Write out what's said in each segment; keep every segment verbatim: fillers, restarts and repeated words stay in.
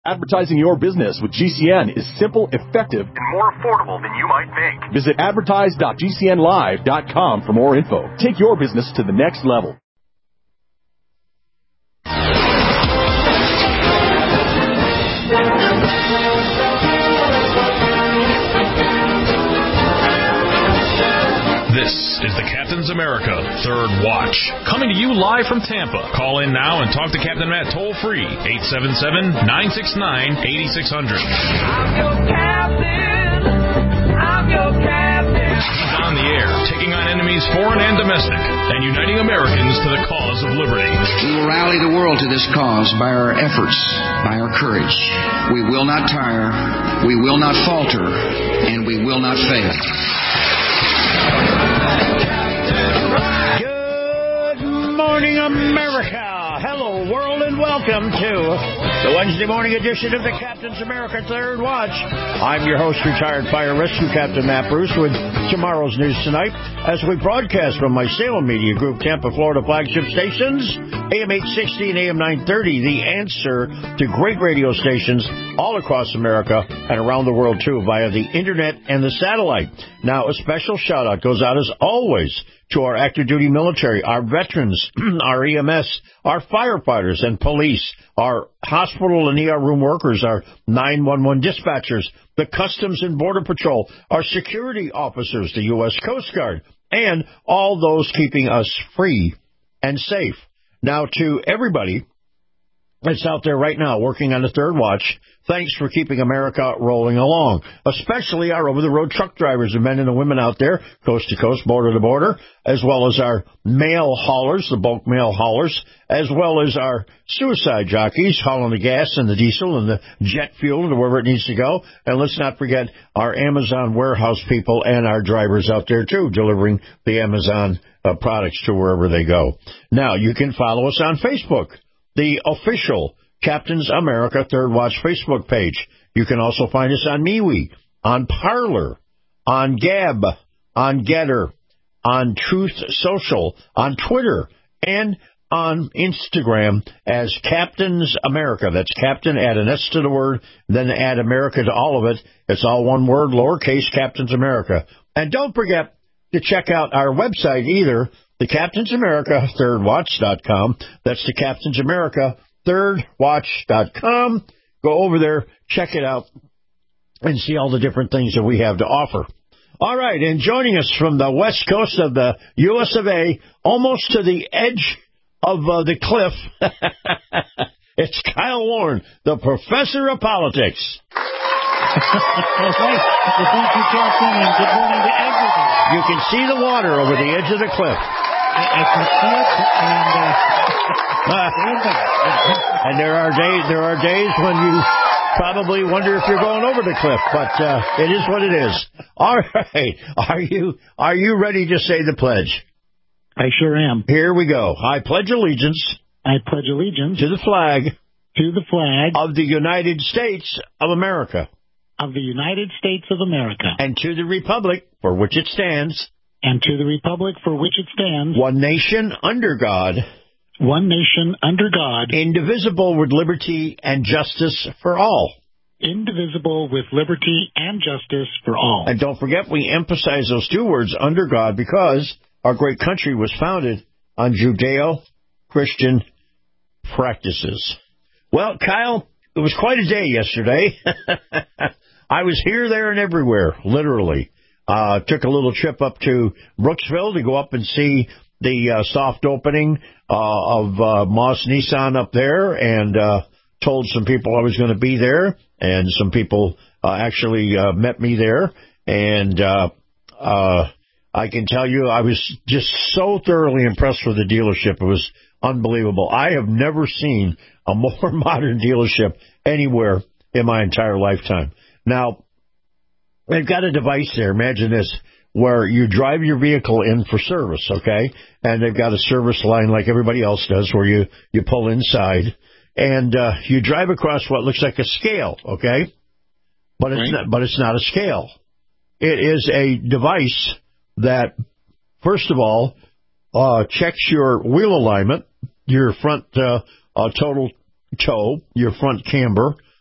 Advertising your business with G C N is simple, effective, and more affordable than you might think. Visit advertise dot g c n live dot com for more info. Take your business to the next level. This is the Captain's America Third Watch, coming to you live from Tampa. Call in now and talk to Captain Matt toll-free, eight seven seven, nine six nine, eight six zero zero. I'm your captain. I'm your captain. He's on the air, taking on enemies foreign and domestic, and uniting Americans to the cause of liberty. We will rally the world to this cause by our efforts, by our courage. We will not tire, we will not falter, and we will not fail. Good morning, America. Hello, world, and welcome to the Wednesday morning edition of the Captain's America Third Watch. I'm your host, retired fire rescue Captain Matt Bruce, with tomorrow's news tonight as we broadcast from my Salem Media Group, Tampa, Florida flagship stations, A M eight sixty and A M nine thirty, the answer to great radio stations all across America and around the world, too, via the internet and the satellite. Now, a special shout-out goes out, as always, to our active duty military, our veterans, our E M S, our firefighters and police, our hospital and E R room workers, our nine one one dispatchers, the Customs and Border Patrol, our security officers, the U S Coast Guard, and all those keeping us free and safe. Now, to everybody that's out there right now working on the Third Watch, thanks for keeping America rolling along, especially our over-the-road truck drivers, the men and the women out there, coast to coast, border to border, as well as our mail haulers, the bulk mail haulers, as well as our suicide jockeys hauling the gas and the diesel and the jet fuel to wherever it needs to go. And let's not forget our Amazon warehouse people and our drivers out there, too, delivering the Amazon uh, products to wherever they go. Now, you can follow us on Facebook, the official Captain's America Third Watch Facebook page. You can also find us on MeWe, on Parler, on Gab, on Getter, on Truth Social, on Twitter, and on Instagram as Captain's America. That's Captain, add an S to the word, then add America to all of it. It's all one word, lowercase, Captain's America. And don't forget to check out our website either, the Captain's America Third Watch dot com. That's the Captain's America Third Watch dot com. Go over there, check it out, and see all the different things that we have to offer. All right, and joining us from the west coast of the U S of A, almost to the edge of uh, the cliff, it's Kyle Warren, the professor of politics. Well, thanks. Well, thank you, Captain, and good morning to everybody. You can see the water over the edge of the cliff. I, I can see it, and, uh, and there are days there are days when you probably wonder if you're going over the cliff, but uh, it is what it is. All right, are you are you ready to say the pledge? I sure am. Here we go. I pledge allegiance. I pledge allegiance to the flag. To the flag of the United States of America. Of the United States of America. And to the republic for which it stands. And to the republic for which it stands. One nation under God. One nation under God. Indivisible with liberty and justice for all. Indivisible with liberty and justice for all. And don't forget, we emphasize those two words, under God, because our great country was founded on Judeo-Christian practices. Well, Kyle, it was quite a day yesterday. I was here, there, and everywhere, literally. Uh, took a little trip up to Brooksville to go up and see the uh, soft opening uh, of uh, Moss Nissan up there, and uh, told some people I was going to be there, and some people uh, actually uh, met me there. And uh, uh, I can tell you I was just so thoroughly impressed with the dealership. It was unbelievable. I have never seen a more modern dealership anywhere in my entire lifetime. Now, they've got a device there, imagine this, where you drive your vehicle in for service, okay? And they've got a service line like everybody else does where you, you pull inside, and uh, you drive across what looks like a scale, okay? But it's, right. not, but it's not a scale. It is a device that, first of all, uh, checks your wheel alignment, your front uh, uh, total toe, your front camber,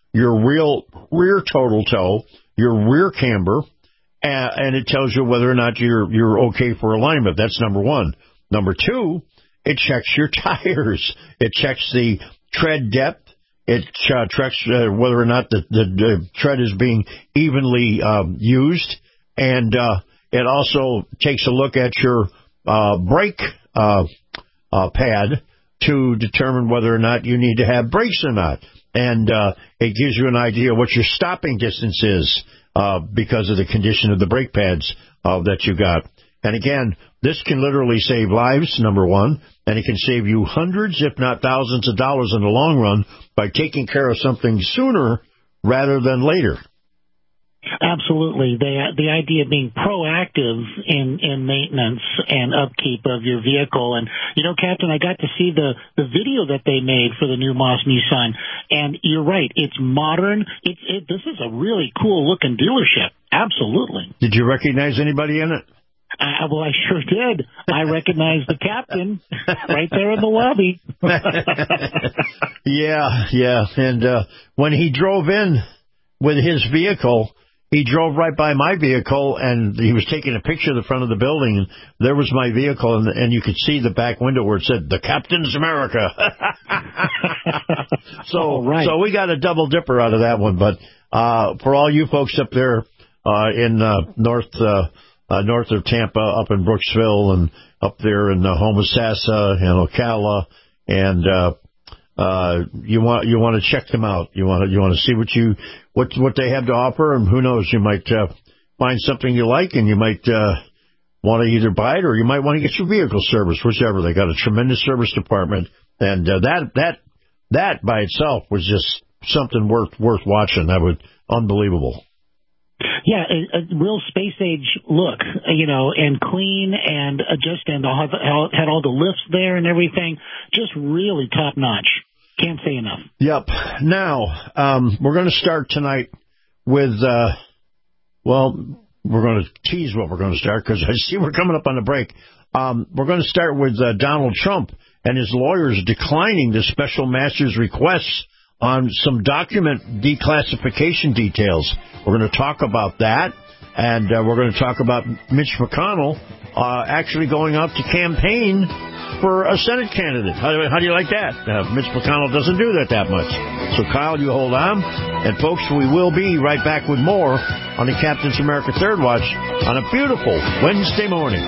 your real rear total toe, your rear camber, and, and it tells you whether or not you're you're okay for alignment. That's number one. Number two, it checks your tires. It checks the tread depth. It uh, checks uh, whether or not the, the, the tread is being evenly um, used, and uh, it also takes a look at your uh, brake uh, uh, pad to determine whether or not you need to have brakes or not. And uh, it gives you an idea what your stopping distance is uh, because of the condition of the brake pads uh, that you got. And again, this can literally save lives, number one, and it can save you hundreds, if not thousands of dollars in the long run by taking care of something sooner rather than later. Absolutely. The the idea of being proactive in, in maintenance and upkeep of your vehicle. And, you know, Captain, I got to see the, the video that they made for the new Moss Nissan. And you're right. It's modern. It's it, this is a really cool-looking dealership. Absolutely. Did you recognize anybody in it? Uh, well, I sure did. I recognized the captain right there in the lobby. yeah, yeah. And uh, when he drove in with his vehicle, he drove right by my vehicle, and he was taking a picture of the front of the building, and there was my vehicle, and, and you could see the back window where it said, "The Captain's America." so, oh, right. so we got a double dipper out of that one. But uh, for all you folks up there uh, in uh, North uh, uh, north of Tampa, up in Brooksville, and up there in uh, Homosassa and Ocala, and uh, uh, you want you want to check them out. You want to you want to see what you what what they have to offer, and who knows, you might uh, find something you like, and you might uh, want to either buy it or you might want to get your vehicle serviced, whichever. They got a tremendous service department, and uh, that that that by itself was just something worth worth watching. That was unbelievable. Yeah, a, a real space age look, you know, and clean, and uh, just and all, had all the lifts there and everything. Just really top notch. Can't say enough. Yep. Now um, we're going to start tonight with, uh, well, we're going to tease what we're going to start because I see we're coming up on the break. Um, we're going to start with uh, Donald Trump and his lawyers declining the special master's requests on some document declassification details. We're going to talk about that, and uh, we're going to talk about Mitch McConnell uh, actually going out to campaign for a Senate candidate. How do, how do you like that? Uh, Mitch McConnell doesn't do that that much. So, Kyle, you hold on. And, folks, we will be right back with more on the Captain's America Third Watch on a beautiful Wednesday morning.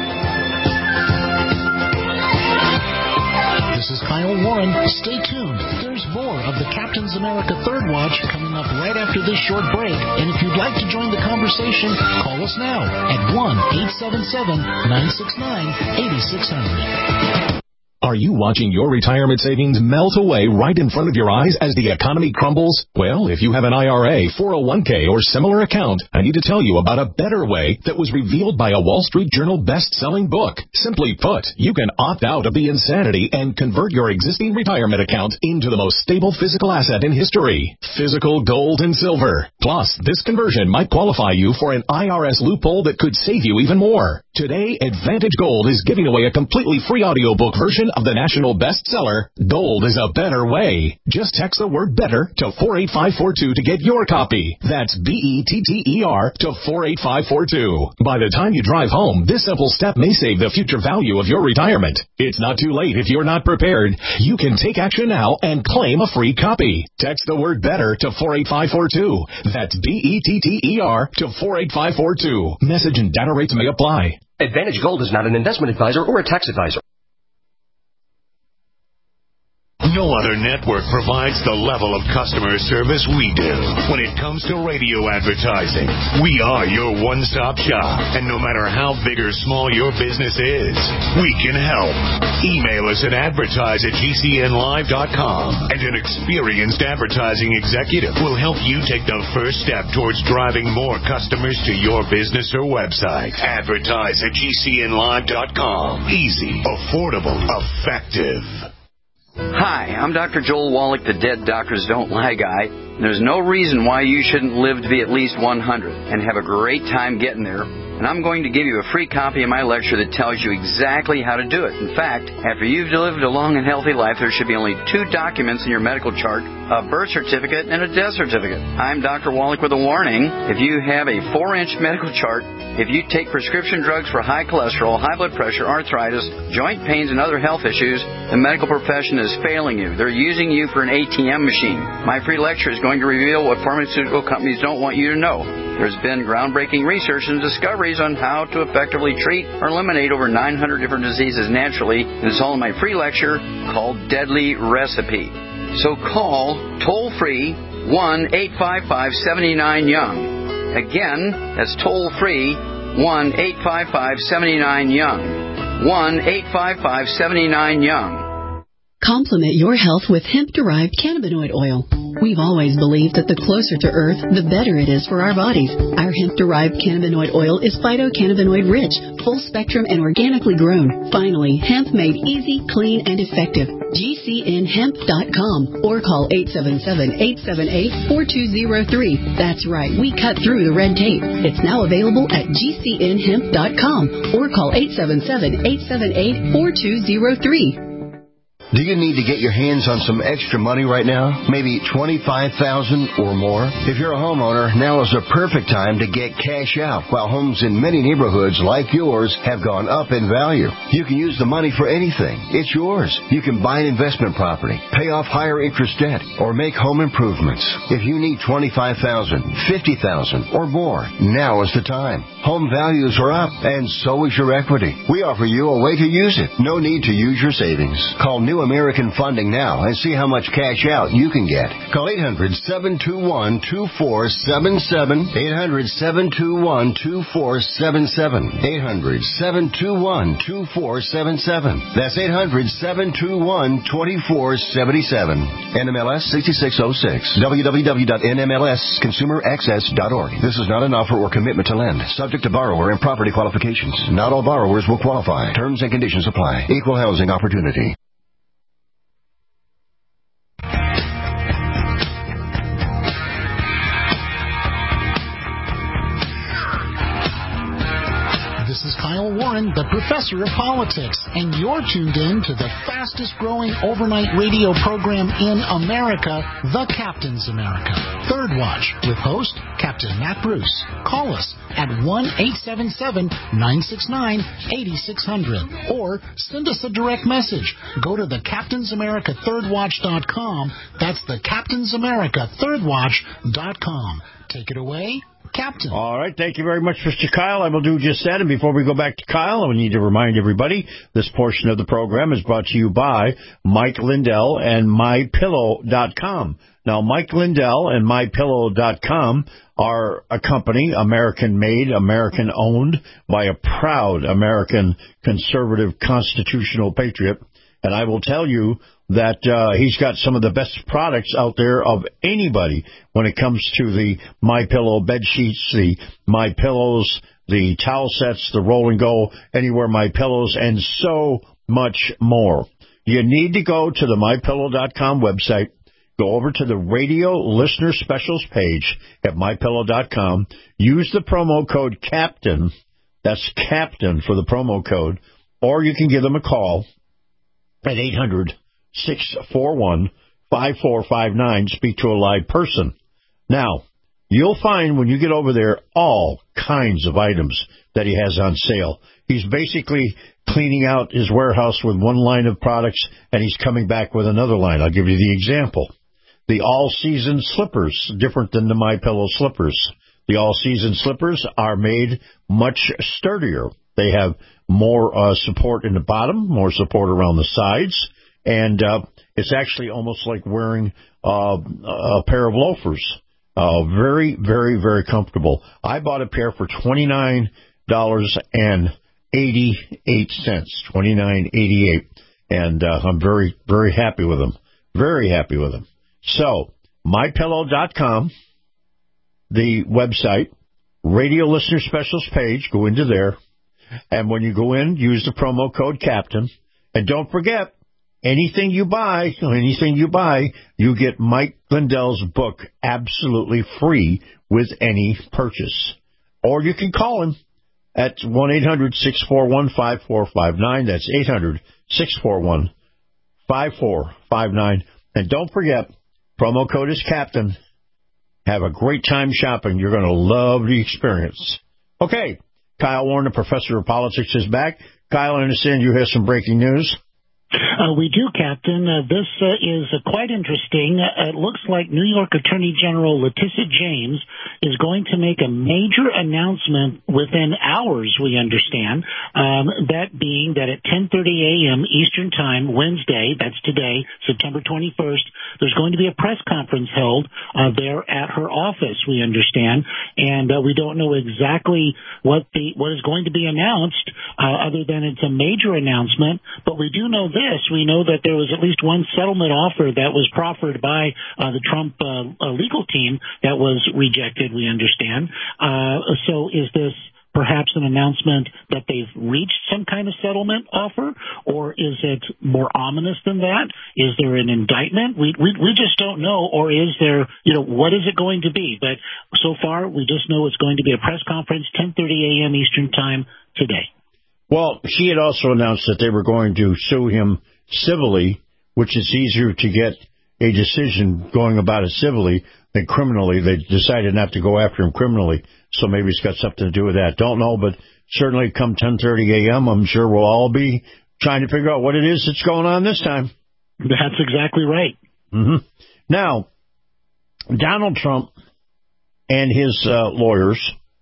This is Kyle Warren. Stay tuned. There's more of the Captain's America Third Watch coming up right after this short break. And if you'd like to join the conversation, call us now at one eight seven seven, nine six nine, eight six zero zero. Are you watching your retirement savings melt away right in front of your eyes as the economy crumbles? Well, if you have an I R A, four oh one k, or similar account, I need to tell you about a better way that was revealed by a Wall Street Journal best-selling book. Simply put, you can opt out of the insanity and convert your existing retirement account into the most stable physical asset in history, physical gold and silver. Plus, this conversion might qualify you for an I R S loophole that could save you even more. Today, Advantage Gold is giving away a completely free audiobook version of the national bestseller, Gold is a Better Way. Just text the word better to four eight five four two to get your copy. That's B E T T E R to four eight five four two. By the time you drive home, this simple step may save the future value of your retirement. It's not too late if you're not prepared. You can take action now and claim a free copy. Text the word better to four eight five four two. That's B E T T E R to four eight five four two. Message and data rates may apply. Advantage Gold is not an investment advisor or a tax advisor. No other network provides the level of customer service we do. When it comes to radio advertising, we are your one-stop shop. And no matter how big or small your business is, we can help. Email us at advertise at G C N live dot com, and an experienced advertising executive will help you take the first step towards driving more customers to your business or website. Advertise at G C N live dot com. Easy, affordable, effective. Hi, I'm Doctor Joel Wallach, the Dead Doctors Don't Lie guy. There's no reason why you shouldn't live to be at least one hundred and have a great time getting there. And I'm going to give you a free copy of my lecture that tells you exactly how to do it. In fact, after you've lived a long and healthy life, there should be only two documents in your medical chart, a birth certificate and a death certificate. I'm Doctor Wallach with a warning. If you have a four-inch medical chart, if you take prescription drugs for high cholesterol, high blood pressure, arthritis, joint pains, and other health issues, the medical profession is failing you. They're using you for an A T M machine. My free lecture is going to reveal what pharmaceutical companies don't want you to know. There's been groundbreaking research and discoveries on how to effectively treat or eliminate over nine hundred different diseases naturally. And it's all in my free lecture called Deadly Recipe. So call toll-free one eight five five, seven nine, young. Again, that's toll-free one eight five five, seven nine, young. one eight five five, seven nine, young. Complement your health with hemp-derived cannabinoid oil. We've always believed that the closer to Earth, the better it is for our bodies. Our hemp-derived cannabinoid oil is phytocannabinoid-rich, full-spectrum, and organically grown. Finally, hemp made easy, clean, and effective. G C N hemp dot com or call eight seven seven, eight seven eight, four two zero three. That's right, we cut through the red tape. It's now available at G C N hemp dot com or call eight seven seven, eight seven eight, four two zero three. Do you need to get your hands on some extra money right now? Maybe twenty-five thousand dollars or more? If you're a homeowner, now is the perfect time to get cash out while homes in many neighborhoods like yours have gone up in value. You can use the money for anything. It's yours. You can buy an investment property, pay off higher interest debt, or make home improvements. If you need twenty-five thousand dollars, fifty thousand dollars or more, now is the time. Home values are up, and so is your equity. We offer you a way to use it. No need to use your savings. Call New American Funding now and see how much cash out you can get. Call eight hundred, seven two one, two four seven seven, eight hundred, seven two one, two four seven seven, eight hundred, seven two one, two four seven seven. That's eight hundred, seven two one, two four seven seven. N M L S sixty-six oh six. w w w dot n m l s consumer access dot org. This is not an offer or commitment to lend. Subject to borrower and property qualifications. Not all borrowers will qualify. Terms and conditions apply. Equal housing opportunity. This is Kyle Warren, the professor of politics, and you're tuned in to the fastest-growing overnight radio program in America, The Captain's America. Third Watch, with host Captain Matt Bruce. Call us at one eight seven seven, nine six nine, eight six zero zero or send us a direct message. Go to the captains america third watch dot com. That's the captains america third watch dot com. Take it away, Captain. All right. Thank you very much, Mister Kyle. I will do just that. And before we go back to Kyle, I need to remind everybody this portion of the program is brought to you by Mike Lindell and my pillow dot com. Now, Mike Lindell and my pillow dot com are a company, American-made, American-owned, by a proud American conservative constitutional patriot. And I will tell you that uh, he's got some of the best products out there of anybody when it comes to the MyPillow bed sheets, the MyPillows, the towel sets, the roll and go, anywhere MyPillows, and so much more. You need to go to the my pillow dot com website. Go over to the radio listener specials page at my pillow dot com. Use the promo code CAPTAIN. That's CAPTAIN for the promo code. Or you can give them a call at eight hundred, six four one, five four five nine. Speak to a live person. Now, you'll find when you get over there all kinds of items that he has on sale. He's basically cleaning out his warehouse with one line of products, and he's coming back with another line. I'll give you the example. The all-season slippers, different than the MyPillow slippers. The all-season slippers are made much sturdier. They have more uh, support in the bottom, more support around the sides, and uh, it's actually almost like wearing uh, a pair of loafers. Uh, very, very, very comfortable. I bought a pair for twenty-nine dollars and eighty-eight cents, twenty-nine eighty-eight, and uh, I'm very, very happy with them. Very happy with them. So, my pillow dot com, the website, radio listener specials page, go into there, and when you go in, use the promo code CAPTAIN, and don't forget, anything you buy, anything you buy, you get Mike Lindell's book absolutely free with any purchase. Or you can call him at one eight hundred six four one five four five nine. That's eight hundred six four one five four five nine. And don't forget, promo code is Captain. Have a great time shopping. You're going to love the experience. Okay, Kyle Warren, the professor of politics, is back. Kyle, I understand you have some breaking news. Uh, we do, Captain. Uh, this uh, is uh, quite interesting. Uh, it looks like New York Attorney General Letitia James is going to make a major announcement within hours, we understand, um, that being that at ten thirty a.m. Eastern Time, Wednesday, that's today, September twenty-first, there's going to be a press conference held uh, there at her office, we understand, and uh, we don't know exactly what the what is going to be announced, uh, other than it's a major announcement, but we do know this. We know that there was at least one settlement offer that was proffered by uh, the Trump uh, legal team that was rejected, we understand. Uh, so is this perhaps an announcement that they've reached some kind of settlement offer, or is it more ominous than that? Is there an indictment? We, we, we just don't know, or is there, you know, what is it going to be? But so far, we just know it's going to be a press conference, ten thirty a.m. Eastern Time today. Well, she had also announced that they were going to sue him civilly, which is easier to get a decision going about it civilly than criminally. They decided not to go after him criminally, so maybe it's got something to do with that. Don't know, but certainly come ten thirty a.m., I'm sure we'll all be trying to figure out what it is that's going on this time. That's exactly right. Mm-hmm. Now, Donald Trump and his uh, lawyers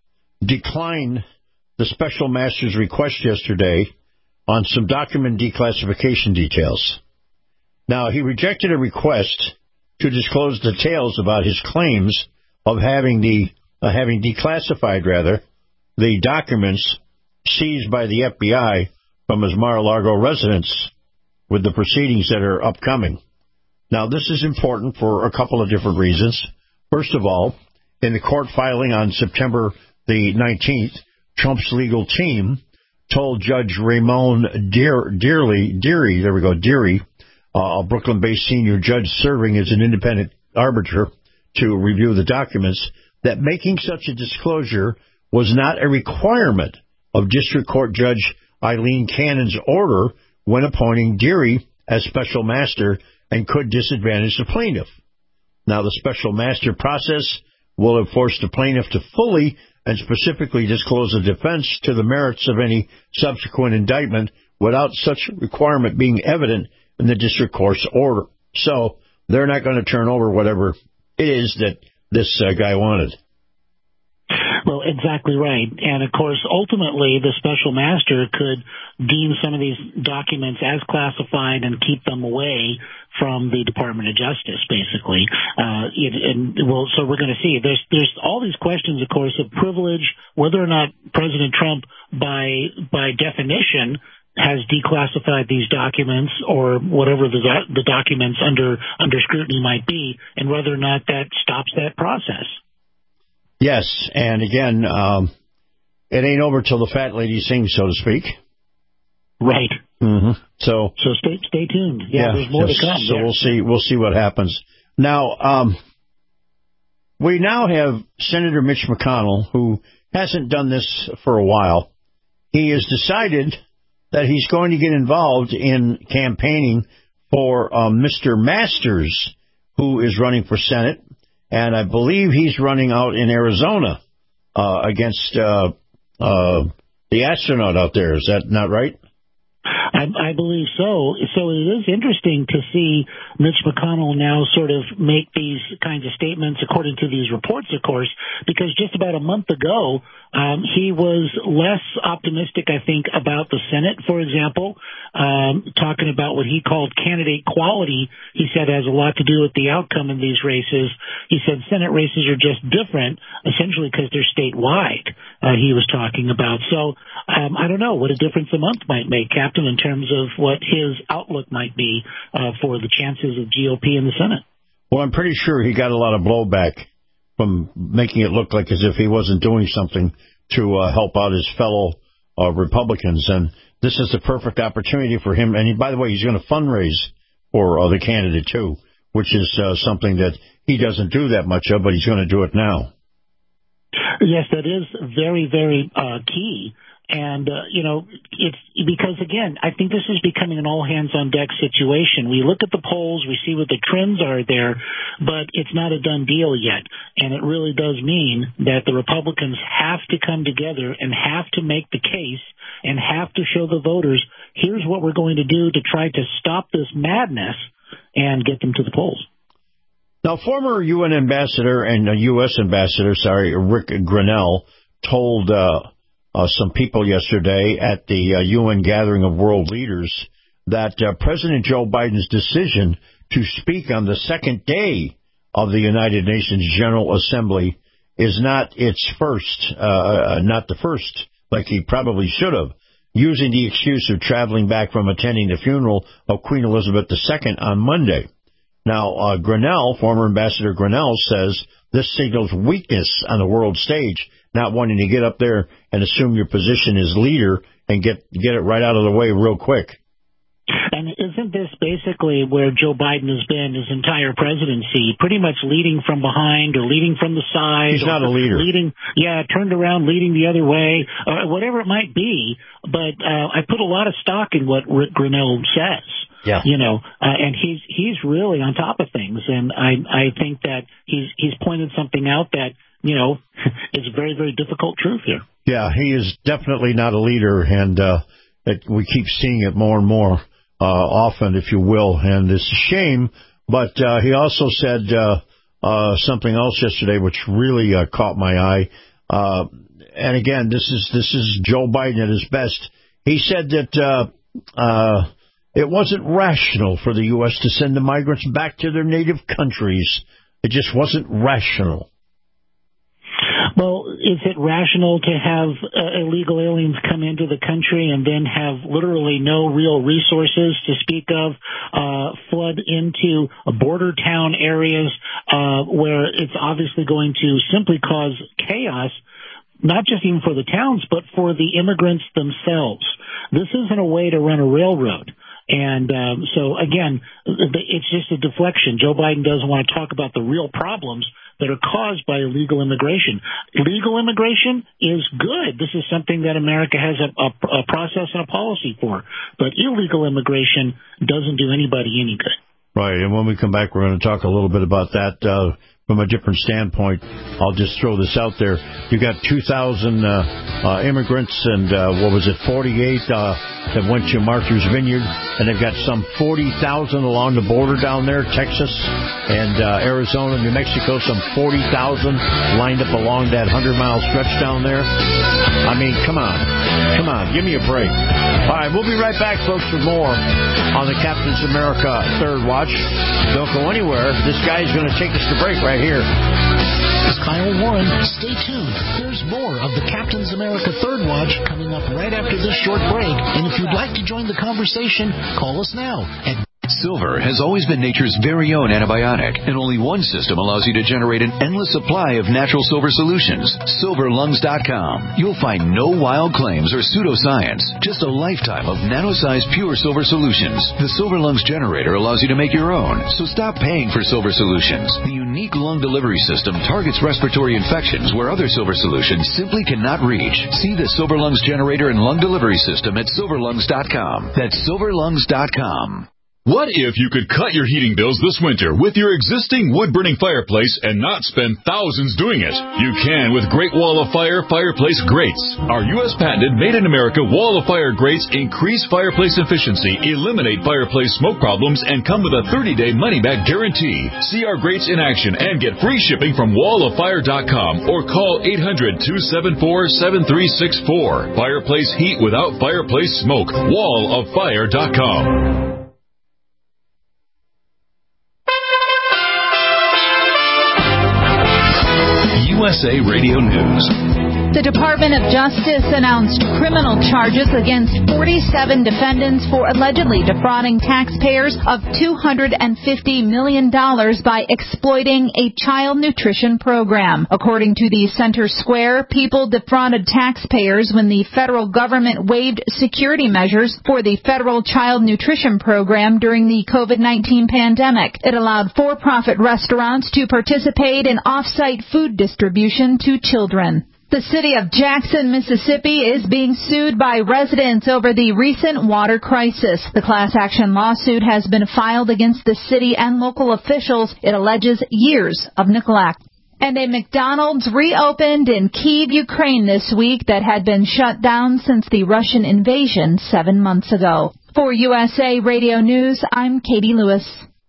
declined the special master's request yesterday on some document declassification details. Now, he rejected a request to disclose details about his claims of having the uh, having declassified, rather, the documents seized by the F B I from his Mar-a-Lago residence with the proceedings that are upcoming. Now, this is important for a couple of different reasons. First of all, in the court filing on September the nineteenth, Trump's legal team told Judge Raymond Dear, Dearly, Deary, there we go, Deary, uh, a Brooklyn-based senior judge serving as an independent arbiter to review the documents, that making such a disclosure was not a requirement of District Court Judge Eileen Cannon's order when appointing Deary as special master and could disadvantage the plaintiff. Now, the special master process will have forced the plaintiff to fully and specifically disclose the defense to the merits of any subsequent indictment without such requirement being evident in the district court's order. So they're not going to turn over whatever it is that this uh, guy wanted. Well, exactly right. And, of course, ultimately, the special master could deem some of these documents as classified and keep them away from the Department of Justice, basically. Uh, it, and well, so we're going to see. There's there's all these questions, of course, of privilege, whether or not President Trump, by by definition, has declassified these documents or whatever the the documents under under scrutiny might be, and whether or not that stops that process. Yes, and again, um, it ain't over till the fat lady sings, so to speak. Right. Mm-hmm. So, so stay stay tuned. Yeah, yeah there's more yes, to come. So there. we'll see. We'll see what happens. Now, um, we now have Senator Mitch McConnell, who hasn't done this for a while. He has decided that he's going to get involved in campaigning for uh, Mister Masters, who is running for Senate. And I believe he's running out in Arizona uh, against uh, uh, the astronaut out there. Is that not right? I, I believe so. So it is interesting to see Mitch McConnell now sort of make these kinds of statements, according to these reports, of course, because just about a month ago, um, he was less optimistic, I think, about the Senate, for example, um, talking about what he called candidate quality. He said has a lot to do with the outcome in these races. He said Senate races are just different, essentially because they're statewide, uh, he was talking about. So um, I don't know what a difference a month might make, Captain, in terms of what his outlook might be uh, for the chances of G O P in the Senate. Well, I'm pretty sure he got a lot of blowback from making it look like as if he wasn't doing something to uh, help out his fellow uh, Republicans. And this is the perfect opportunity for him. And he, by the way, he's going to fundraise for uh, the candidate, too, which is uh, something that he doesn't do that much of, but he's going to do it now. Yes, that is very, very uh, key. And, uh, you know, it's because, again, I think this is becoming an all-hands-on-deck situation. We look at the polls, we see what the trends are there, but it's not a done deal yet. And it really does mean that the Republicans have to come together and have to make the case and have to show the voters, here's what we're going to do to try to stop this madness and get them to the polls. Now, former U N ambassador and uh, U S ambassador, sorry, Rick Grenell, told uh, uh, some people yesterday at the uh, U N gathering of world leaders that uh, President Joe Biden's decision to speak on the second day of the United Nations General Assembly is not its first, uh, not the first, like he probably should have, using the excuse of traveling back from attending the funeral of Queen Elizabeth the Second on Monday. Now, uh, Grenell, former Ambassador Grenell, says this signals weakness on the world stage, not wanting to get up there and assume your position as leader and get get it right out of the way real quick. And isn't this basically where Joe Biden has been his entire presidency, pretty much leading from behind or leading from the side? He's not a leader. Leading, yeah, turned around, leading the other way, uh, whatever it might be. But uh, I put a lot of stock in what Rick Grenell says. Yeah. You know, uh, and he's he's really on top of things, and I I think that he's he's pointed something out that, you know, is a very, very difficult truth here. Yeah, he is definitely not a leader, and uh, it, we keep seeing it more and more uh, often, if you will, and it's a shame. But uh, he also said uh, uh, something else yesterday, which really uh, caught my eye. Uh, and again, this is this is Joe Biden at his best. He said that uh, uh, it wasn't rational for the U S to send the migrants back to their native countries. It just wasn't rational. Well, is it rational to have uh, illegal aliens come into the country and then have literally no real resources to speak of, uh, flood into border town areas uh, where it's obviously going to simply cause chaos, not just even for the towns, but for the immigrants themselves? This isn't a way to run a railroad. And um, so, again, it's just a deflection. Joe Biden doesn't want to talk about the real problems that are caused by illegal immigration. Legal immigration is good. This is something that America has a, a, a process and a policy for. But illegal immigration doesn't do anybody any good. Right, and when we come back, we're going to talk a little bit about that uh, from a different standpoint. I'll just throw this out there. You got two thousand uh, uh, immigrants and, uh, what was it, forty-eight uh, that went to Martha's Vineyard, and they've got some forty thousand along the border down there, Texas and uh, Arizona, New Mexico, some forty thousand lined up along that hundred-mile stretch down there. I mean, come on. Come on, give me a break. All right, we'll be right back, folks, with more on the Captain's America Third Watch. Don't go anywhere. This guy is going to take us to break right here. This is Kyle Warren. Stay tuned. There's more of the Captain's America Third Watch coming up right after this short break. And if you'd like to join the conversation, call us now at Silver has always been nature's very own antibiotic, and only one system allows you to generate an endless supply of natural silver solutions. silver lungs dot com. You'll find no wild claims or pseudoscience, just a lifetime of nano-sized pure silver solutions. The Silver Lungs generator allows you to make your own, so stop paying for silver solutions. The unique lung delivery system targets respiratory infections where other silver solutions simply cannot reach. See the Silver Lungs generator and lung delivery system at silver lungs dot com. That's silver lungs dot com. What if you could cut your heating bills this winter with your existing wood-burning fireplace and not spend thousands doing it? You can with Great Wall of Fire Fireplace Grates. Our U S patented made-in-America Wall of Fire grates increase fireplace efficiency, eliminate fireplace smoke problems, and come with a thirty-day money-back guarantee. See our grates in action and get free shipping from wall of fire dot com or call eight hundred, two seven four, seven three six four. Fireplace heat without fireplace smoke. wall of fire dot com. U S A Radio News. The Department of Justice announced criminal charges against forty-seven defendants for allegedly defrauding taxpayers of two hundred fifty million dollars by exploiting a child nutrition program. According to the Center Square, people defrauded taxpayers when the federal government waived security measures for the federal child nutrition program during the COVID nineteen pandemic. It allowed for-profit restaurants to participate in off-site food distribution to children. The city of Jackson, Mississippi is being sued by residents over the recent water crisis. The class action lawsuit has been filed against the city and local officials. It alleges years of neglect. And a McDonald's reopened in Kyiv, Ukraine this week that had been shut down since the Russian invasion seven months ago. For U S A Radio News, I'm Katie Lewis.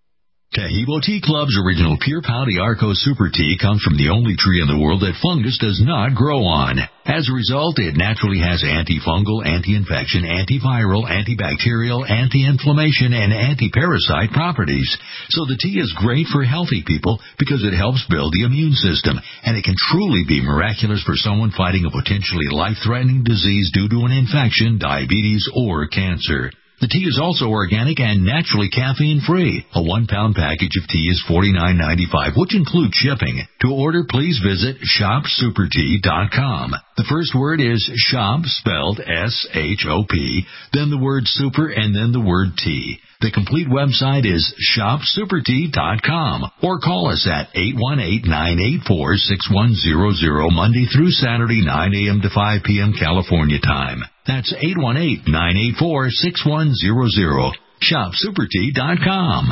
Tahibo Tea Club's original Pure Pouty Arco Super Tea comes from the only tree in the world that fungus does not grow on. As a result, it naturally has antifungal, anti-infection, antiviral, antibacterial, anti-inflammation, and anti-parasite properties. So the tea is great for healthy people because it helps build the immune system, and it can truly be miraculous for someone fighting a potentially life-threatening disease due to an infection, diabetes, or cancer. The tea is also organic and naturally caffeine-free. A one-pound package of tea is forty-nine ninety-five, which includes shipping. To order, please visit shop super tea dot com. The first word is shop, spelled S H O P, then the word super, and then the word tea. The complete website is shop super tea dot com, or call us at eight one eight, nine eight four, six one zero zero, Monday through Saturday, nine a.m. to five p.m. California time. That's eight one eight, nine eight four, six one zero zero. shop super tea dot com.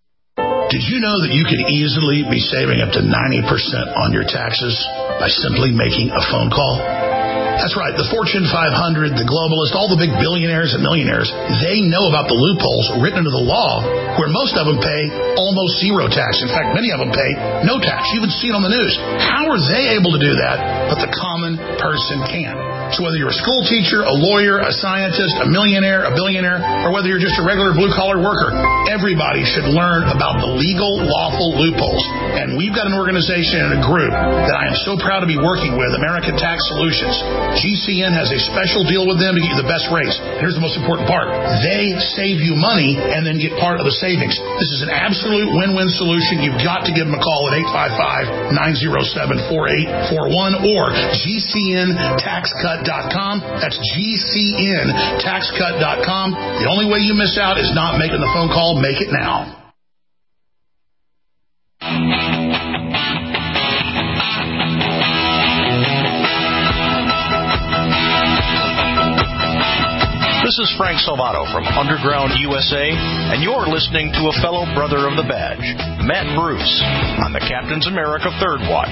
Did you know that you could easily be saving up to ninety percent on your taxes by simply making a phone call? That's right. The Fortune five hundred, the globalists, all the big billionaires and millionaires, they know about the loopholes written into the law where most of them pay almost zero tax. In fact, many of them pay no tax. You even see it on the news. How are they able to do that, but the common person can? So whether you're a school teacher, a lawyer, a scientist, a millionaire, a billionaire, or whether you're just a regular blue-collar worker, everybody should learn about the legal, lawful loopholes. And we've got an organization and a group that I am so proud to be working with, American Tax Solutions. G C N has a special deal with them to get you the best rates. Here's the most important part. They save you money and then get part of the savings. This is an absolute win-win solution. You've got to give them a call at eight five five, nine zero seven, four eight four one or G C N tax cut dot com. That's G C N tax cut dot com. The only way you miss out is not making the phone call. Make it now. This is Frank Salvato from Underground U S A, and you're listening to a fellow brother of the badge, Matt Bruce, on the Captain's America Third Watch.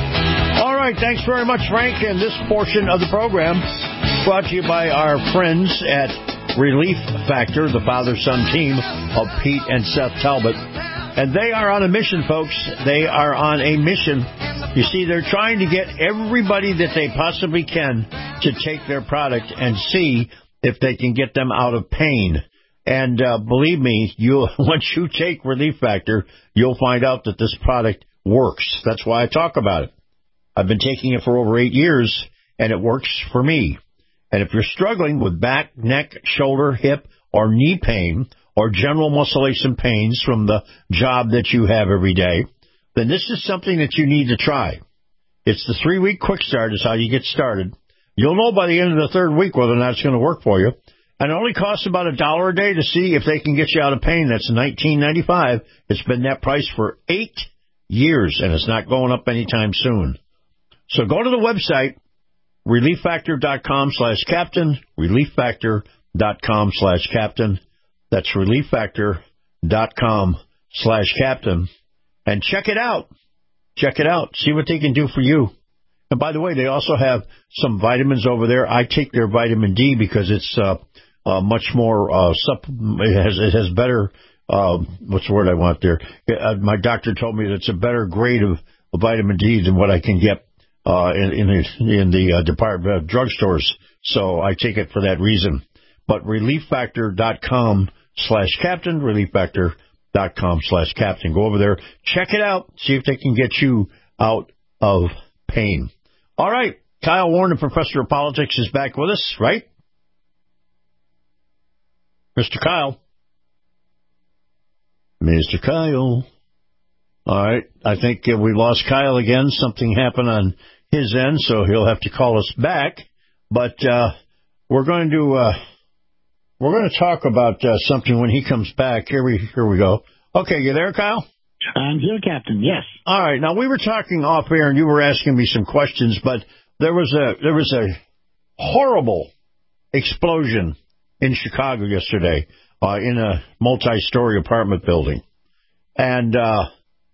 All right, thanks very much, Frank. And this portion of the program brought to you by our friends at Relief Factor, the father-son team of Pete and Seth Talbot. And they are on a mission, folks. They are on a mission. You see, they're trying to get everybody that they possibly can to take their product and see if they can get them out of pain. And uh, believe me, you once you take Relief Factor, you'll find out that this product works. That's why I talk about it. I've been taking it for over eight years, and it works for me. And if you're struggling with back, neck, shoulder, hip, or knee pain, or general musculation pains from the job that you have every day, then this is something that you need to try. It's the three-week quick start is how you get started. You'll know by the end of the third week whether or not it's going to work for you. And it only costs about a dollar a day to see if they can get you out of pain. That's nineteen ninety-five. It's been that price for eight years, and it's not going up anytime soon. So go to the website, relief factor dot com slash captain, relief factor dot com slash captain. That's relief factor dot com slash captain. And check it out. Check it out. See what they can do for you. And by the way, they also have some vitamins over there. I take their vitamin D because it's uh, uh, much more, uh, supp- it, has, it has better, uh, what's the word I want there? Uh, my doctor told me that it's a better grade of, of vitamin D than what I can get uh, in, in the, in the uh, department of drugstores. So I take it for that reason. But relief factor dot com slash captain, relief factor dot com slash captain. Go over there, check it out, see if they can get you out of pain. All right, Kyle Warren, the professor of politics, is back with us, right? Mister Kyle. Mister Kyle. All right. I think uh, we lost Kyle again. Something happened on his end, so he'll have to call us back. But uh, we're going to uh, we're going to talk about uh, something when he comes back. Here we here we go. Okay, you there, Kyle? I'm here, Captain. Yes. All right. Now we were talking off air, and you were asking me some questions, but there was a there was a horrible explosion in Chicago yesterday uh, in a multi-story apartment building, and. Uh,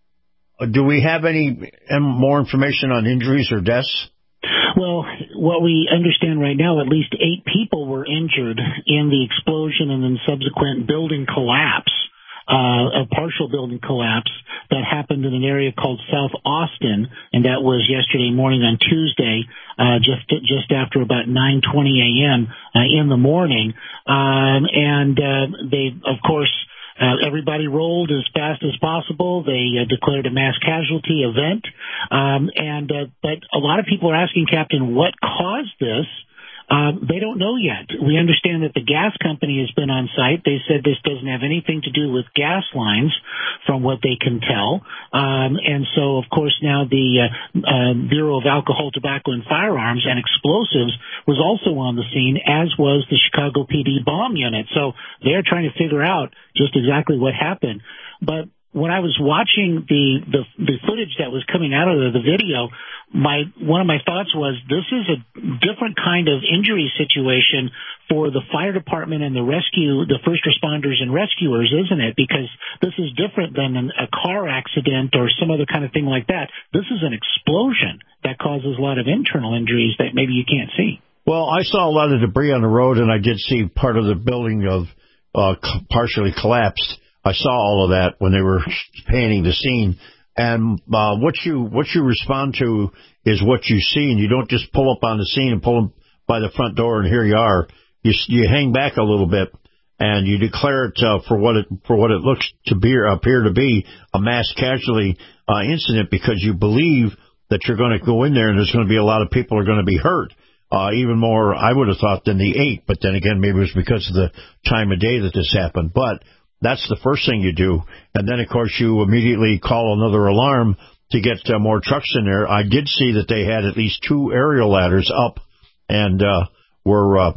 Do we have any more information on injuries or deaths? Well, what we understand right now, at least eight people were injured in the explosion and then subsequent building collapse, uh, a partial building collapse that happened in an area called South Austin, and that was yesterday morning on Tuesday, uh, just just after about nine twenty a.m. Uh, in the morning. Um, and uh, they, of course, Uh, everybody rolled as fast as possible. They uh, declared a mass casualty event. Um, and uh, but a lot of people are asking, Captain, what caused this? Um, they don't know yet. We understand that the gas company has been on site. They said this doesn't have anything to do with gas lines, from what they can tell. Um, and so, of course, now the uh, uh, Bureau of Alcohol, Tobacco, and Firearms and Explosives was also on the scene, as was the Chicago P D bomb unit. So they're trying to figure out just exactly what happened. But when I was watching the, the the footage that was coming out of the, the video, my one of my thoughts was this is a different kind of injury situation for the fire department and the rescue, the first responders and rescuers, isn't it? Because this is different than an, a car accident or some other kind of thing like that. This is an explosion that causes a lot of internal injuries that maybe you can't see. Well, I saw a lot of debris on the road, and I did see part of the building of uh, partially collapsed. I saw all of that when they were panning the scene. And uh, what you what you respond to is what you see, and you don't just pull up on the scene and pull them by the front door, and here you are. You you hang back a little bit, and you declare it uh, for what it for what it looks to be or appear to be a mass casualty uh, incident, because you believe that you're going to go in there and there's going to be a lot of people are going to be hurt. Uh, even more, I would have thought, than the eight. But then again, maybe it was because of the time of day that this happened. But that's the first thing you do. And then, of course, you immediately call another alarm to get uh, more trucks in there. I did see that they had at least two aerial ladders up and uh, were uh,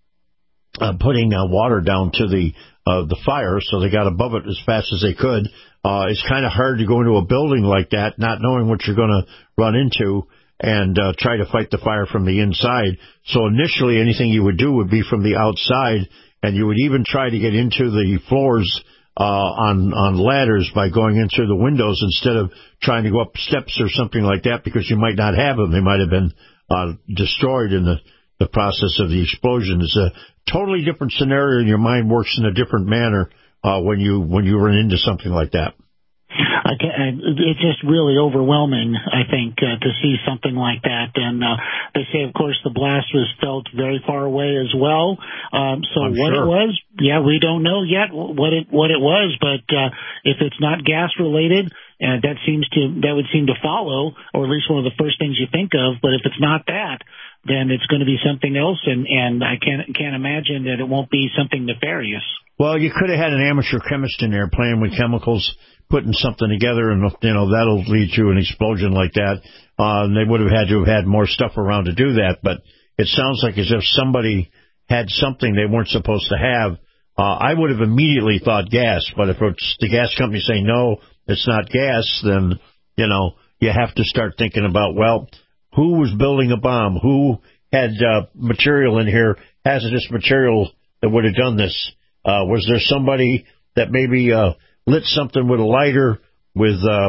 uh, putting uh, water down to the uh, the fire, so they got above it as fast as they could. Uh, it's kind of hard to go into a building like that, not knowing what you're going to run into, and uh, try to fight the fire from the inside. So initially, anything you would do would be from the outside, and you would even try to get into the floors uh, on on ladders by going in through the windows instead of trying to go up steps or something like that, because you might not have them. They might have been uh, destroyed in the, the process of the explosion. It's a totally different scenario, and your mind works in a different manner uh, when you when you run into something like that. I can, it's just really overwhelming, I think, uh, to see something like that. And uh, they say, of course, the blast was felt very far away as well. Um, so I'm what sure. it was, yeah, we don't know yet what it what it was. But uh, if it's not gas related, uh, that seems to that would seem to follow, or at least one of the first things you think of. But if it's not that, then it's going to be something else. And, and I can't can't imagine that it won't be something nefarious. Well, you could have had an amateur chemist in there playing with chemicals, putting something together, and, you know, that'll lead to an explosion like that. Uh, and they would have had to have had more stuff around to do that. But it sounds like as if somebody had something they weren't supposed to have. Uh, I would have immediately thought gas. But if it's the gas company saying, no, it's not gas, then, you know, you have to start thinking about, well, who was building a bomb? Who had uh, material in here, hazardous material, that would have done this? Uh, was there somebody that maybe uh, lit something with a lighter with uh,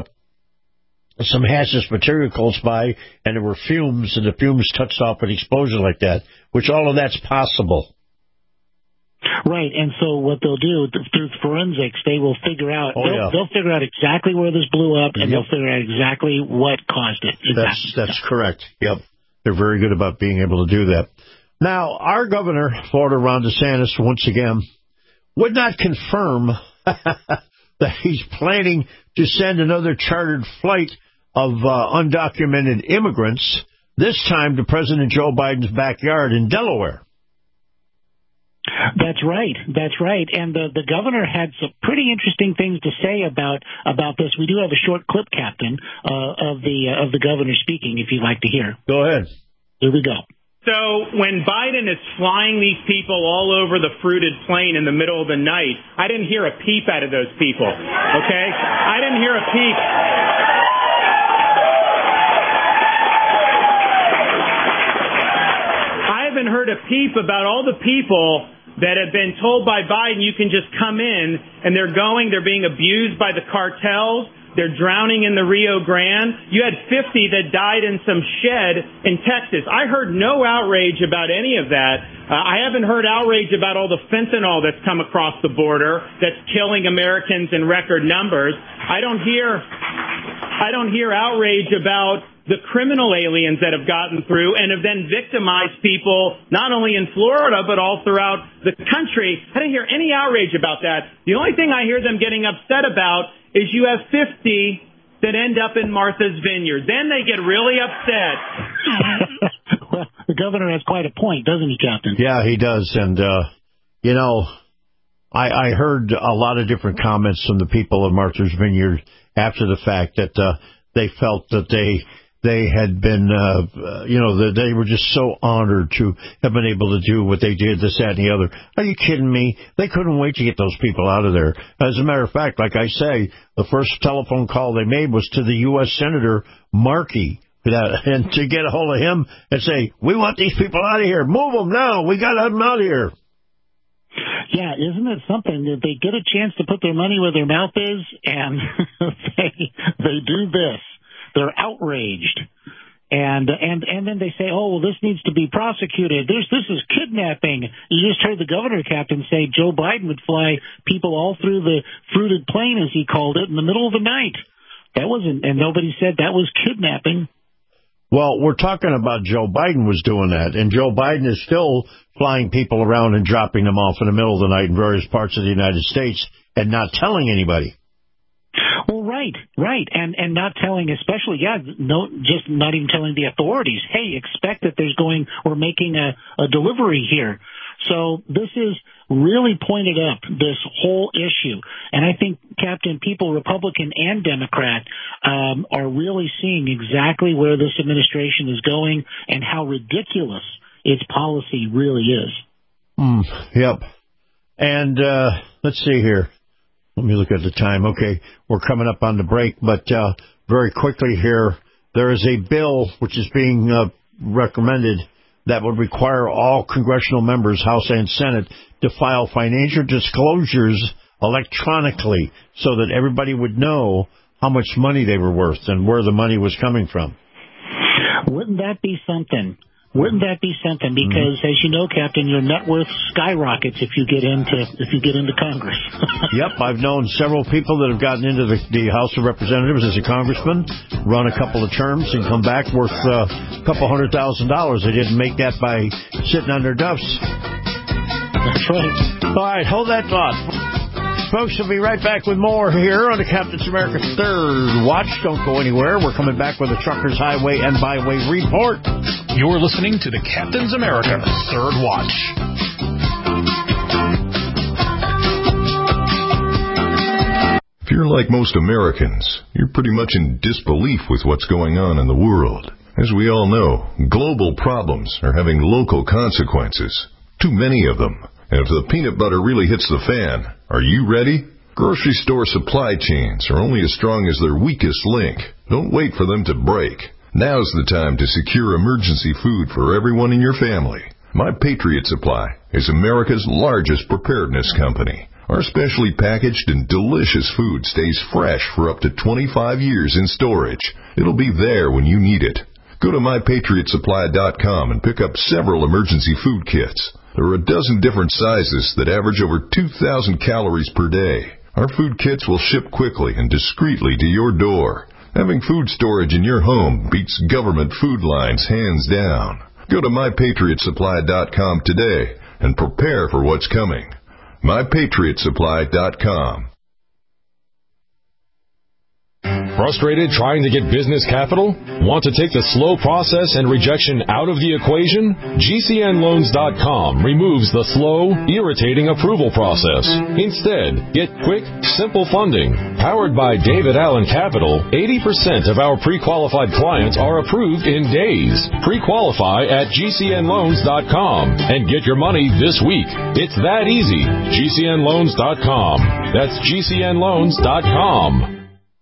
some hazardous material close by, and there were fumes, and the fumes touched off an explosion like that, which all of that's possible. Right, and so what they'll do through forensics, they will figure out, oh, they'll, yeah. they'll figure out exactly where this blew up, and Yep. they'll figure out exactly what caused it. Exactly. That's that's correct. Yep, they're very good about being able to do that. Now, our governor, Florida Ron DeSantis, once again, would not confirm that he's planning to send another chartered flight of uh, undocumented immigrants this time to President Joe Biden's backyard in Delaware. That's right. That's right. And the, the governor had some pretty interesting things to say about about this. We do have a short clip, Captain, uh, of the uh, of the governor speaking, if you'd like to hear. Go ahead. Here we go. So when Biden is flying these people all over the fruited plain in the middle of the night, I didn't hear a peep out of those people, okay? I didn't hear a peep. I haven't heard a peep about all the people that have been told by Biden you can just come in, and they're going, they're being abused by the cartels. They're drowning in the Rio Grande. You had fifty that died in some shed in Texas. I heard no outrage about any of that. Uh, I haven't heard outrage about all the fentanyl that's come across the border that's killing Americans in record numbers. I don't hear, I don't hear outrage about the criminal aliens that have gotten through and have then victimized people not only in Florida but all throughout the country. I didn't hear any outrage about that. The only thing I hear them getting upset about is you have fifty that end up in Martha's Vineyard. Then they get really upset. Well, the governor has quite a point, doesn't he, Captain? Yeah, he does. And, uh, you know, I, I heard a lot of different comments from the people of Martha's Vineyard after the fact that uh, they felt that they they had been, uh, you know, that they were just so honored to have been able to do what they did, this, that, and the other. Are you kidding me? They couldn't wait to get those people out of there. As a matter of fact, like I say, the first telephone call they made was to the U S Senator Markey, and to get a hold of him and say, we want these people out of here. Move them now. We got to have them out of here. Yeah, isn't it something that they get a chance to put their money where their mouth is, and they they do this. They're outraged, and and and then they say, "Oh, well, this needs to be prosecuted. There's this is kidnapping." You just heard the governor, Captain, say Joe Biden would fly people all through the fruited plain, as he called it, in the middle of the night. That wasn't, and nobody said that was kidnapping. Well, we're talking about Joe Biden was doing that, and Joe Biden is still flying people around and dropping them off in the middle of the night in various parts of the United States and not telling anybody. Well, right, right, and and not telling, especially, yeah, no, just not even telling the authorities, hey, expect that there's going, we're making a, a delivery here. So this is really pointed up, this whole issue. And I think, Captain, people, Republican and Democrat, um, are really seeing exactly where this administration is going and how ridiculous its policy really is. Mm, yep. And uh, let's see here. Let me look at the time. Okay, we're coming up on the break, but uh, very quickly here, there is a bill which is being uh, recommended that would require all congressional members, House and Senate, to file financial disclosures electronically so that everybody would know how much money they were worth and where the money was coming from. Wouldn't that be something? Wouldn't that be something? Because, mm-hmm. as you know, Captain, your net worth skyrockets if you get into if you get into Congress. Yep, I've known several people that have gotten into the, the House of Representatives as a congressman, run a couple of terms, and come back worth uh, a couple hundred thousand dollars. They didn't make that by sitting on their duffs. That's right. All right, hold that thought. Folks, we'll be right back with more here on the Captain's America Third Watch. Don't go anywhere. We're coming back with a Truckers Highway and Byway report. You're listening to the Captain's America Third Watch. If you're like most Americans, you're pretty much in disbelief with what's going on in the world. As we all know, global problems are having local consequences. Too many of them. And if the peanut butter really hits the fan, are you ready? Grocery store supply chains are only as strong as their weakest link. Don't wait for them to break. Now's the time to secure emergency food for everyone in your family. My Patriot Supply is America's largest preparedness company. Our specially packaged and delicious food stays fresh for up to twenty-five years in storage. It'll be there when you need it. Go to my patriot supply dot com and pick up several emergency food kits. There are a dozen different sizes that average over two thousand calories per day. Our food kits will ship quickly and discreetly to your door. Having food storage in your home beats government food lines hands down. Go to my patriot supply dot com today and prepare for what's coming. my patriot supply dot com. Frustrated trying to get business capital? Want to take the slow process and rejection out of the equation? G C N loans dot com removes the slow, irritating approval process. Instead, get quick, simple funding. Powered by David Allen Capital, eighty percent of our pre-qualified clients are approved in days. Pre-qualify at G C N loans dot com and get your money this week. It's that easy. G C N loans dot com. That's G C N loans dot com.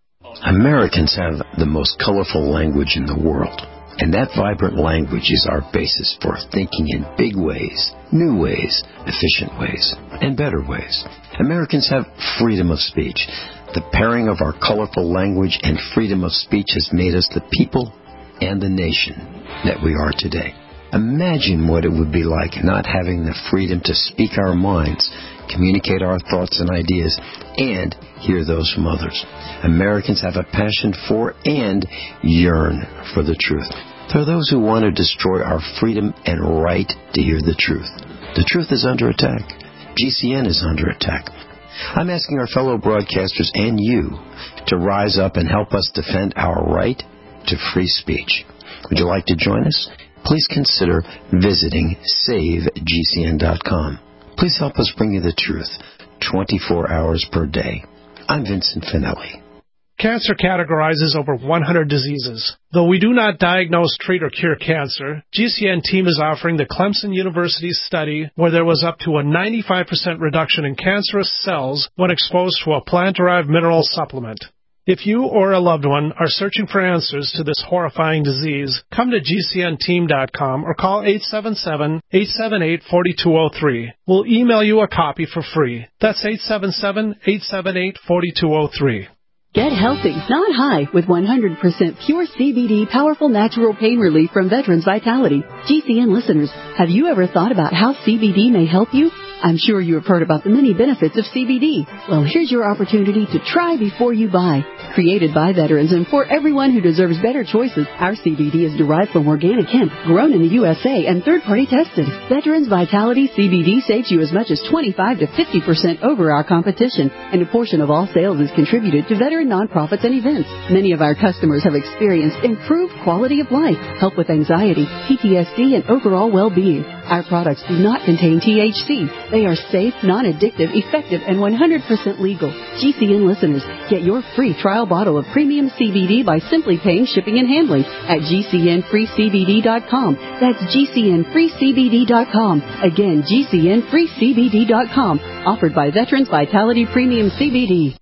Americans have the most colorful language in the world, and that vibrant language is our basis for thinking in big ways, new ways, efficient ways, and better ways. Americans have freedom of speech. The pairing of our colorful language and freedom of speech has made us the people and the nation that we are today. Imagine what it would be like not having the freedom to speak our minds, communicate our thoughts and ideas, and hear those from others. Americans have a passion for and yearn for the truth. There are those who want to destroy our freedom and right to hear the truth. The truth is under attack. G C N is under attack. I'm asking our fellow broadcasters and you to rise up and help us defend our right to free speech. Would you like to join us? Please consider visiting save G C N dot com. Please help us bring you the truth twenty-four hours per day. I'm Vincent Finelli. Cancer categorizes over one hundred diseases. Though we do not diagnose, treat, or cure cancer, G C N team is offering the Clemson University study where there was up to a ninety-five percent reduction in cancerous cells when exposed to a plant-derived mineral supplement. If you or a loved one are searching for answers to this horrifying disease, come to G C N team dot com or call eight seven seven, eight seven eight, four two zero three. We'll email you a copy for free. That's eight seven seven, eight seven eight, four two zero three. Get healthy, not high, with one hundred percent pure C B D powerful natural pain relief from Veterans Vitality. G C N listeners, have you ever thought about how C B D may help you? I'm sure you have heard about the many benefits of C B D. Well, here's your opportunity to try before you buy. Created by veterans and for everyone who deserves better choices, our C B D is derived from organic hemp, grown in the U S A and third-party tested. Veterans Vitality C B D saves you as much as twenty-five to fifty percent over our competition, and a portion of all sales is contributed to veteran nonprofits and events. Many of our customers have experienced improved quality of life, help with anxiety, P T S D, and overall well-being. Our products do not contain T H C. They are safe, non-addictive, effective, and one hundred percent legal. G C N listeners, get your free trial bottle of premium C B D by simply paying shipping and handling at G C N free C B D dot com. That's G C N free C B D dot com. Again, G C N free C B D dot com. Offered by Veterans Vitality Premium C B D.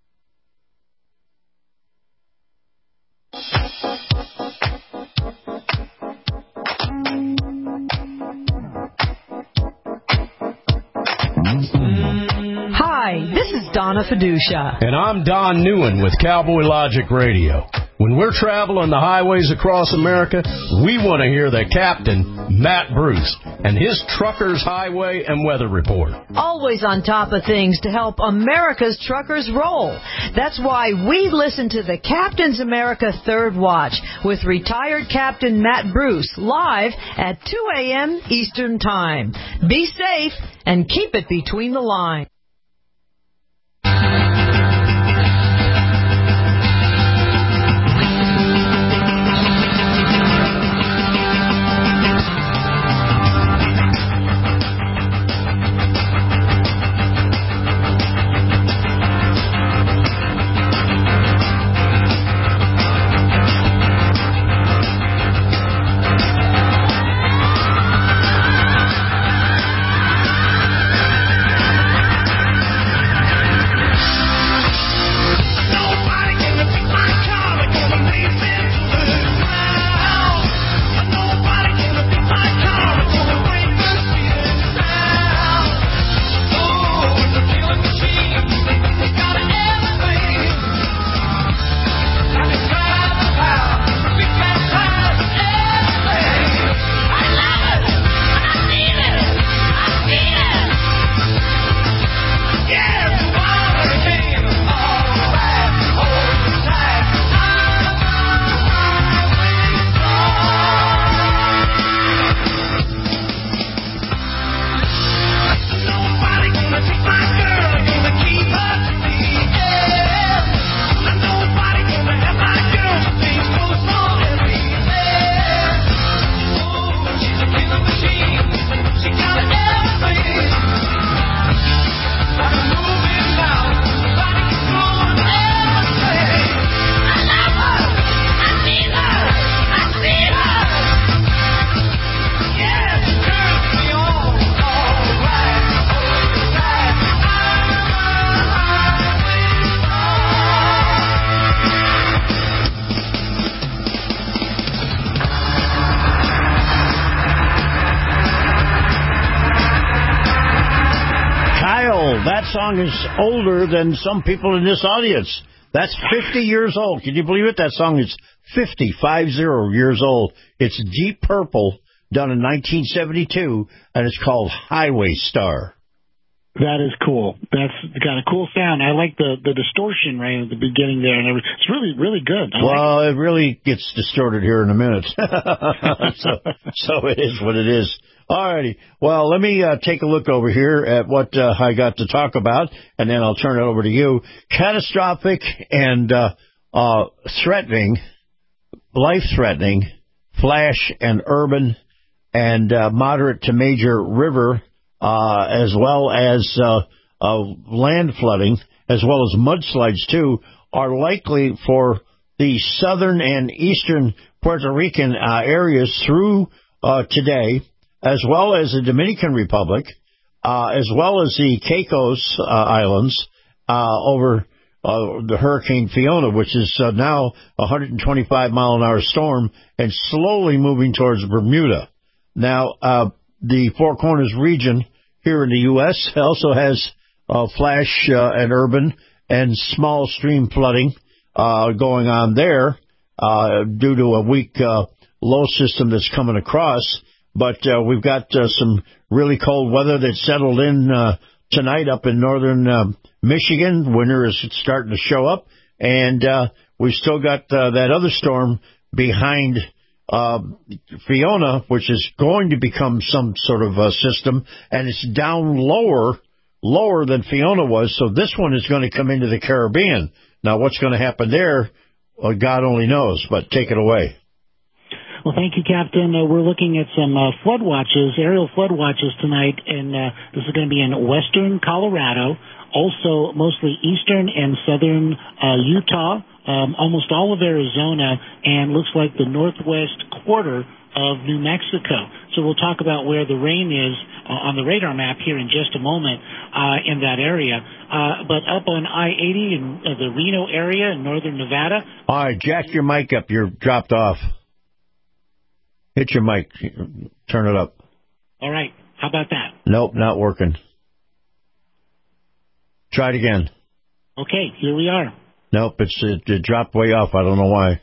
Hi, this is Donna Fiducia. And I'm Don Newen with Cowboy Logic Radio. When we're traveling the highways across America, we want to hear the captain, Matt Bruce, and his Truckers Highway and Weather Report. Always on top of things to help America's truckers roll. That's why we listen to the Captain's America Third Watch with retired Captain Matt Bruce live at two a.m. Eastern Time. Be safe and keep it between the lines. That song is older than some people in this audience. That's fifty years old. Can you believe it? That song is fifty, five zero years old. It's Deep Purple, done in nineteen seventy-two, and it's called Highway Star. That is cool. That's got a cool sound. I like the, the distortion right at the beginning there. And it's really, really good. I well, like it. it really gets distorted here in a minute. so, so it is what it is. All righty. Well, let me uh, take a look over here at what uh, I got to talk about, and then I'll turn it over to you. Catastrophic and uh, uh, threatening, life-threatening, flash and urban and uh, moderate to major river Uh, as well as uh, uh, land flooding, as well as mudslides, too, are likely for the southern and eastern Puerto Rican uh, areas through uh, today, as well as the Dominican Republic, uh, as well as the Caicos uh, Islands uh, over uh, the Hurricane Fiona, which is uh, now a one hundred twenty-five mile an hour storm and slowly moving towards Bermuda. Now, uh, the Four Corners region here in the U S also has uh, flash uh, and urban and small stream flooding uh, going on there uh, due to a weak uh, low system that's coming across. But uh, we've got uh, some really cold weather that settled in uh, tonight up in northern uh, Michigan. Winter is starting to show up, and uh, we've still got uh, that other storm behind Uh, Fiona, which is going to become some sort of a system, and it's down lower, lower than Fiona was, so this one is going to come into the Caribbean. Now, what's going to happen there, well, God only knows, but take it away. Well, thank you, Captain. Uh, we're looking at some uh, flood watches, aerial flood watches tonight, and uh, this is going to be in western Colorado, also mostly eastern and southern uh, Utah, Um, almost all of Arizona, and looks like the northwest quarter of New Mexico. So we'll talk about where the rain is uh, on the radar map here in just a moment uh, in that area. Uh, but up on I eighty in uh, the Reno area in northern Nevada. All right, jack your mic up. You're dropped off. Hit your mic. Turn it up. All right. How about that? Nope, not working. Try it again. Okay, here we are. Nope, it's it, it dropped way off. I don't know why.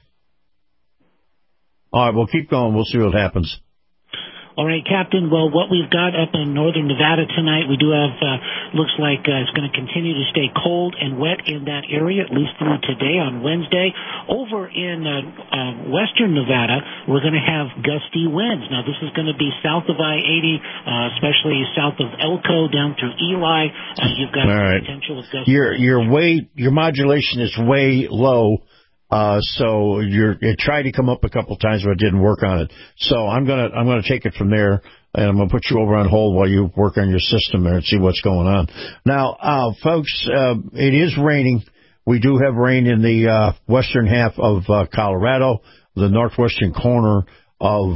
All right, we'll keep going. We'll see what happens. All right, Captain. Well, what we've got up in northern Nevada tonight, we do have, uh, looks like uh, it's going to continue to stay cold and wet in that area, at least through today on Wednesday. Over in uh, uh, western Nevada, we're going to have gusty winds. Now, this is going to be south of I eighty, uh, especially south of Elko down through Eli. Uh, you've got All right. potential of gusty Your your way your modulation is way low. Uh, so you're, you tried to come up a couple times, but it didn't work on it. So I'm gonna, I'm gonna take it from there, and I'm gonna put you over on hold while you work on your system there and see what's going on. Now, uh, folks, uh, it is raining. We do have rain in the, uh, western half of, uh, Colorado, the northwestern corner of,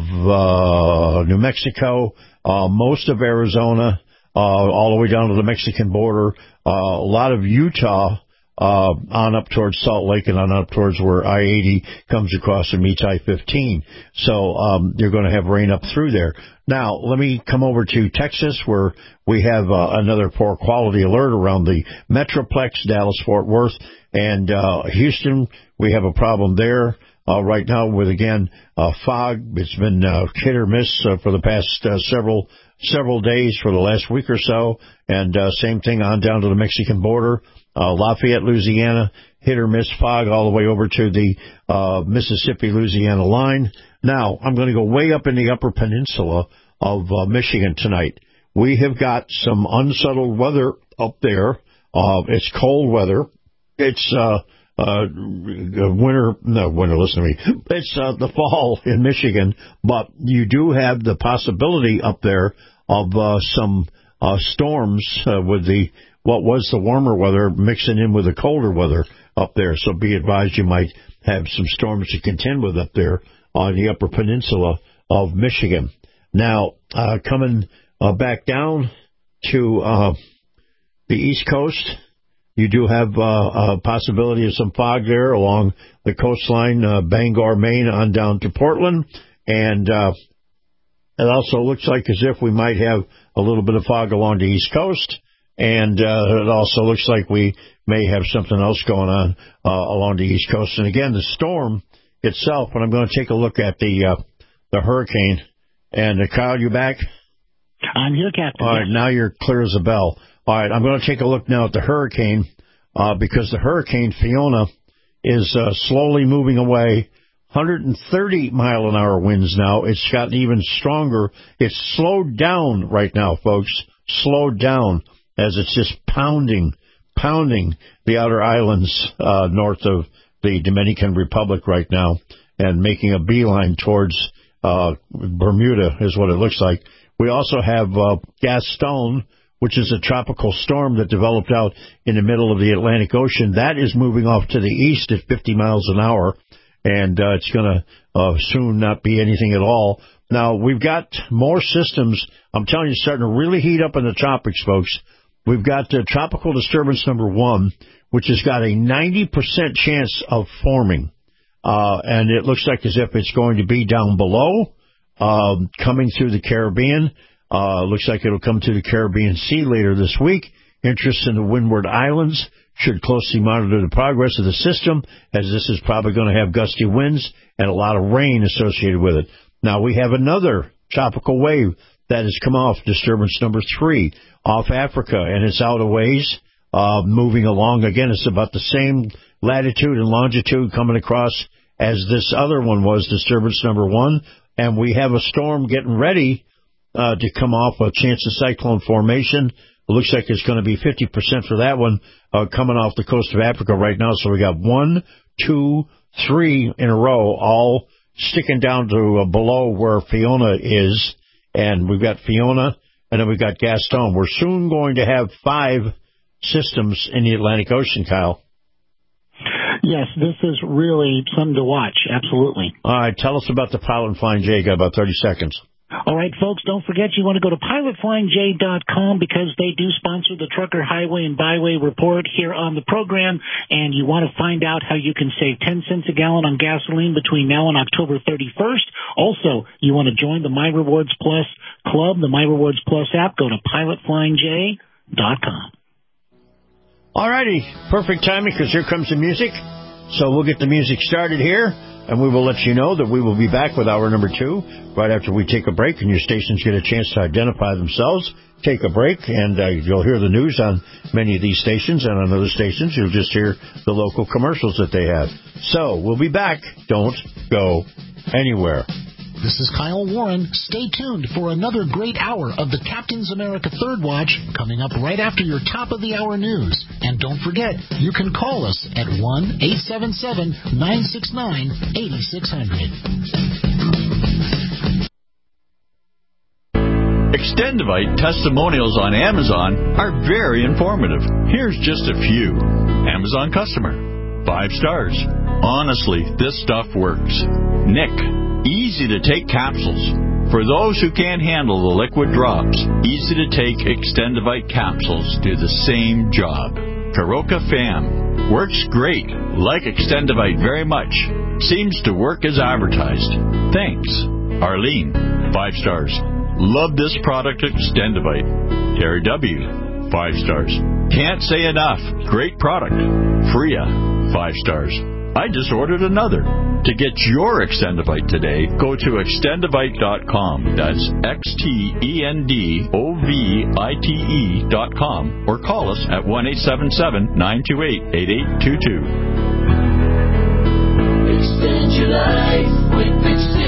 uh, New Mexico, uh, most of Arizona, uh, all the way down to the Mexican border, uh, a lot of Utah, Uh, on up towards Salt Lake and on up towards where I eighty comes across and meets I fifteen. So um, you're going to have rain up through there. Now, let me come over to Texas, where we have uh, another poor quality alert around the Metroplex, Dallas-Fort Worth, and uh, Houston. We have a problem there uh, right now with, again, uh, fog. It's been uh, hit or miss uh, for the past uh, several several days for the last week or so, and uh, same thing on down to the Mexican border. Uh, Lafayette, Louisiana, hit or miss fog all the way over to the uh, Mississippi-Louisiana line. Now, I'm going to go way up in the upper peninsula of uh, Michigan tonight. We have got some unsettled weather up there. Uh, it's cold weather. It's uh, uh, winter, no, winter, listen to me. It's uh, the fall in Michigan, but you do have the possibility up there of uh, some uh, storms uh, with the what was the warmer weather mixing in with the colder weather up there. So be advised, you might have some storms to contend with up there on the upper peninsula of Michigan. Now, uh, coming uh, back down to uh, the East Coast, you do have uh, a possibility of some fog there along the coastline, uh, Bangor, Maine, on down to Portland. And uh, it also looks like as if we might have a little bit of fog along the East Coast. And uh, it also looks like we may have something else going on uh, along the East Coast. And again, the storm itself, when I'm going to take a look at the uh, the hurricane. And uh, Kyle, you back? I'm here, Captain. All right, now you're clear as a bell. All right, I'm going to take a look now at the hurricane uh, because the Hurricane Fiona is uh, slowly moving away. one hundred thirty mile an hour winds now. It's gotten even stronger. It's slowed down right now, folks. Slowed down as it's just pounding, pounding the outer islands uh, north of the Dominican Republic right now and making a beeline towards uh, Bermuda is what it looks like. We also have uh, Gaston, which is a tropical storm that developed out in the middle of the Atlantic Ocean. That is moving off to the east at fifty miles an hour, and uh, it's going to uh, soon not be anything at all. Now, we've got more systems. I'm telling you, starting to really heat up in the tropics, folks. We've got uh, tropical disturbance number one, which has got a ninety percent chance of forming. Uh, and it looks like as if it's going to be down below, uh, coming through the Caribbean. Uh, looks like it'll come to the Caribbean Sea later this week. Interest in the Windward Islands should closely monitor the progress of the system, as this is probably going to have gusty winds and a lot of rain associated with it. Now, we have another tropical wave that has come off, disturbance number three, off Africa, and it's out a ways, uh, moving along. Again, it's about the same latitude and longitude coming across as this other one was, disturbance number one, and we have a storm getting ready uh, to come off, a chance of cyclone formation. It looks like it's going to be fifty percent for that one uh, coming off the coast of Africa right now. So we got one, two, three in a row, all sticking down to uh, below where Fiona is. And we've got Fiona, and then we've got Gaston. We're soon going to have five systems in the Atlantic Ocean, Kyle. Yes, this is really something to watch. Absolutely. All right, tell us about the Pilot and Flying J. Got about thirty seconds. All right, folks, don't forget you want to go to pilot flying j dot com because they do sponsor the Trucker Highway and Byway Report here on the program, and you want to find out how you can save ten cents a gallon on gasoline between now and October thirty-first. Also, you want to join the My Rewards Plus Club, the My Rewards Plus app. Go to pilot flying j dot com. All righty, perfect timing because here comes the music. So we'll get the music started here, and we will let you know that we will be back with hour number two right after we take a break, and your stations get a chance to identify themselves, take a break, and uh, you'll hear the news on many of these stations, and on other stations you'll just hear the local commercials that they have. So we'll be back. Don't go anywhere. This is Kyle Warren. Stay tuned for another great hour of the Captain's America Third Watch coming up right after your top-of-the-hour news. And don't forget, you can call us at one eight seven seven, nine six nine, eight six zero zero. Extendivite testimonials on Amazon are very informative. Here's just a few. Amazon customer. Five stars. Honestly, this stuff works. Nick. Easy to take capsules. For those who can't handle the liquid drops, easy to take Extendivite capsules do the same job. Karoka Fam. Works great. Like Extendivite very much. Seems to work as advertised. Thanks. Arlene. Five stars. Love this product Extendivite. Terry W. Five stars. Can't say enough. Great product. Freya. Five stars. I just ordered another. To get your Extendivite today, go to extendivite dot com. That's X T E N D O V I T E dot com. Or call us at one eight seven seven, nine two eight, eight eight two two. Extend your life with Extend.